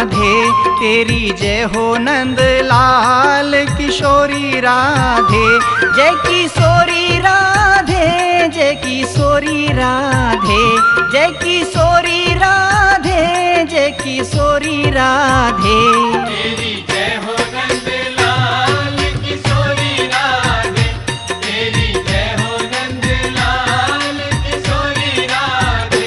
राधे, तेरी जय हो नंद लाल किशोरी राधे। जय किशोरी राधे, जय किशोरी राधे, जय किशोरी राधे, जय किशोरी राधे। तेरी जय हो नंद लाल किशोरी राधे, तेरी जय हो नंद लाल किशोरी राधे।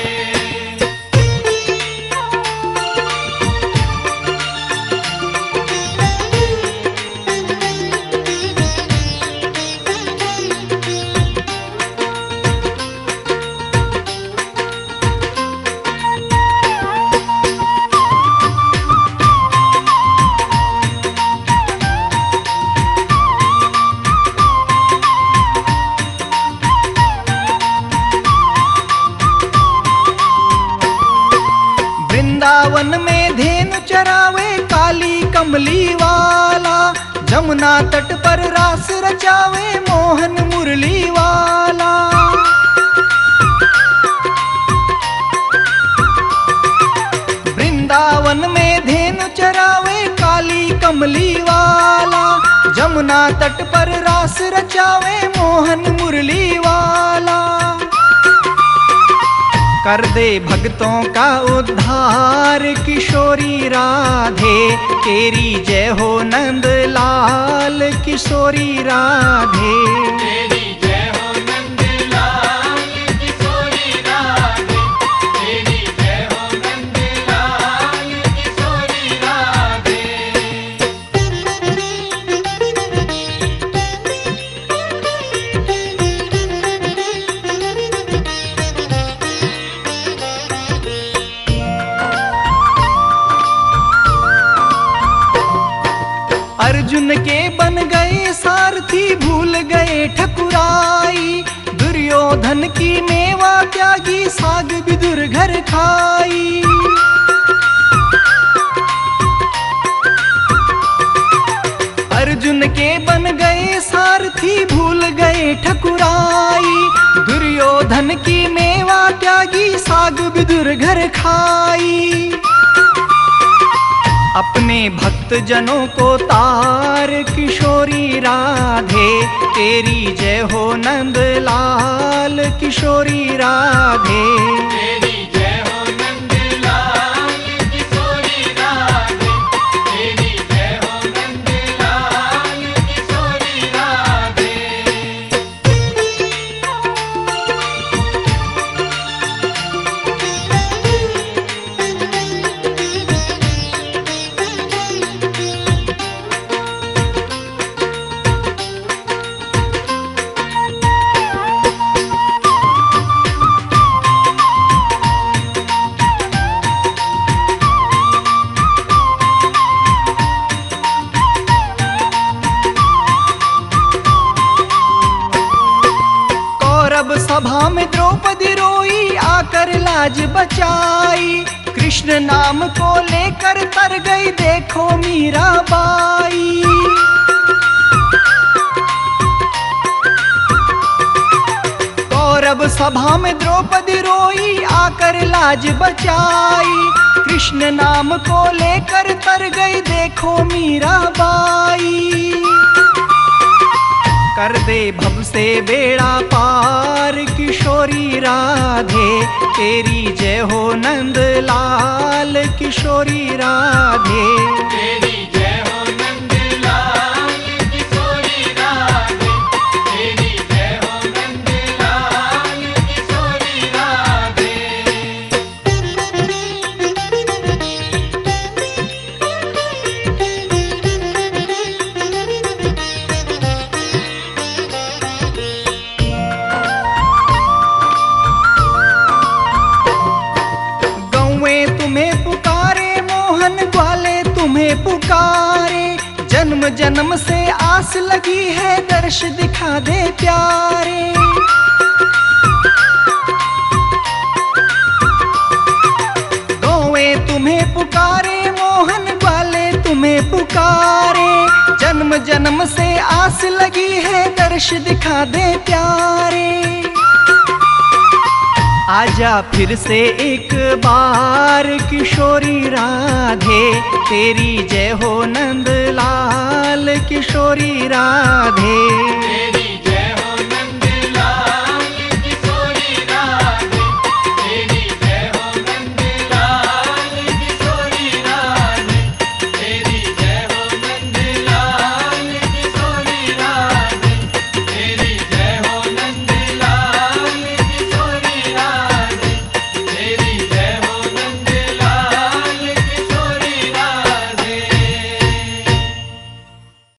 वृंदावन में धेनु चरावे काली कमली वाला, जमुना तट पर रास रचावे मोहन मुरली वाला। वृंदावन में धेनु चरावे काली कमली वाला, जमुना तट पर रास रचावे मोहन मुरली वाला। कर दे भक्तों का उद्धार किशोरी राधे, तेरी जय हो नंद लाल किशोरी राधे। तेरी जय हो नंद लाल किशोरी राधे, तेरी जय हो नंद लाल किशोरी राधे। अर्जुन के बन गए सारथी, भूल गए ठकुराई। दुर्योधन की मेवा त्यागी, साग विदुर घर खाई। अर्जुन के बन गए सारथी, भूल गए ठकुराई। दुर्योधन की मेवा त्यागी, साग विदुर घर खाई। अपने भक्त जनों को तार किशोरी राधे, तेरी जय हो नंद लाल किशोरी राधे। तेरी जय हो नंद लाल किशोरी राधे, तेरी जय हो नंद लाल किशोरी राधे। सभा में द्रौपदी रोई, आकर लाज बचाई। कृष्ण नाम को लेकर तर गई, देखो मीराबाई। कौरव सभा में द्रौपदी रोई, आकर लाज बचाई। कृष्ण नाम को लेकर तर गई, देखो मीराबाई। कर दे भव से बेड़ा पार किशोरी राधे, तेरी जय हो नंद लाल किशोरी राधे। तेरी जय हो नंद लाल किशोरी राधे, तेरी जय हो नंद लाल किशोरी राधे। पुकारे, जन्म जन्म से आस लगी है, दर्श दिखा दे प्यारे। गौएं तुम्हें पुकारे, मोहन ग्वाले तुम्हें पुकारे। जन्म जन्म से आस लगी है, दर्श दिखा दे प्यारे। आजा फिर से एक बार किशोरी राधे, तेरी जय हो नंदलाल किशोरी राधे।